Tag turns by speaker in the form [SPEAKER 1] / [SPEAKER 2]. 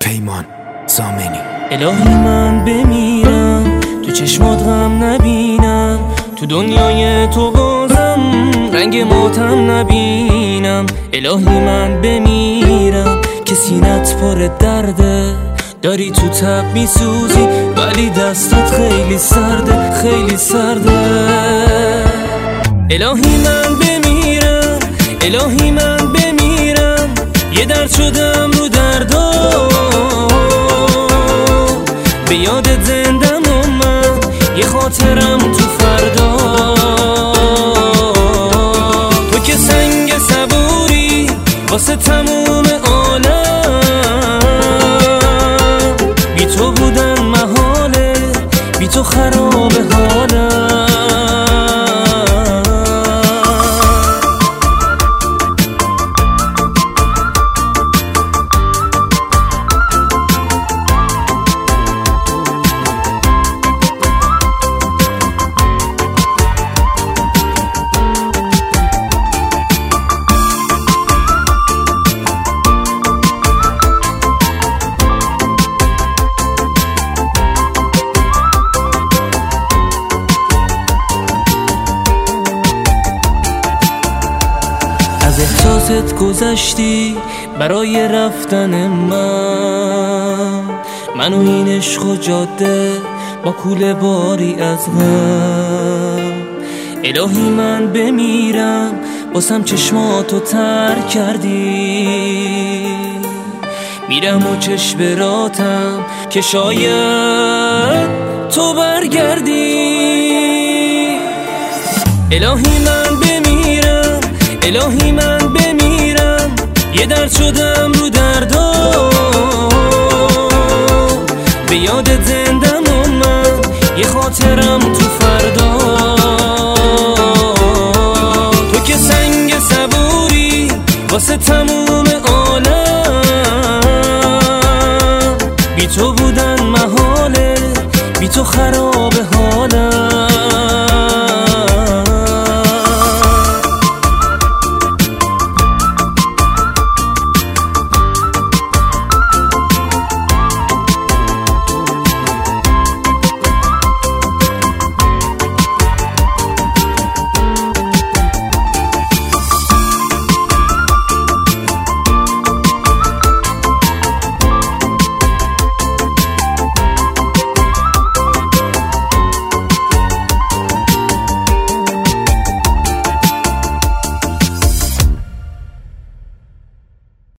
[SPEAKER 1] پیمان زامنی.
[SPEAKER 2] الهی من بمیرم تو چشمات غم نبینم، تو دنیای تو بازم رنگ ماتم نبینم. الهی من بمیرم که سینت پر درده، داری تو تب میسوزی ولی دستت خیلی سرده، خیلی سرده. الهی من بمیرم، الهی من بمیرم، یه درد شدم رو دردا، به یادت زندم و من یه خاطرم تو فردا. تو که سنگ صبوری واسه تموم عالم، بی تو بودن محاله، بی تو خراب حالم. از احساست گذشتی برای رفتن من و این عشق و جاده با کوله باری از غم. الهی من بمیرم باسم چشماتو تر کردی، میرم و چشم که شاید تو برگردی. الهی من بمیرم، الهی من بمیرم، یه درد شدم رو دردا، به یادت زندم و من یه خاطرم تو فردا. تو که سنگ صبوری واسه تموم عالم، بی تو بودن محاله، بی تو خراب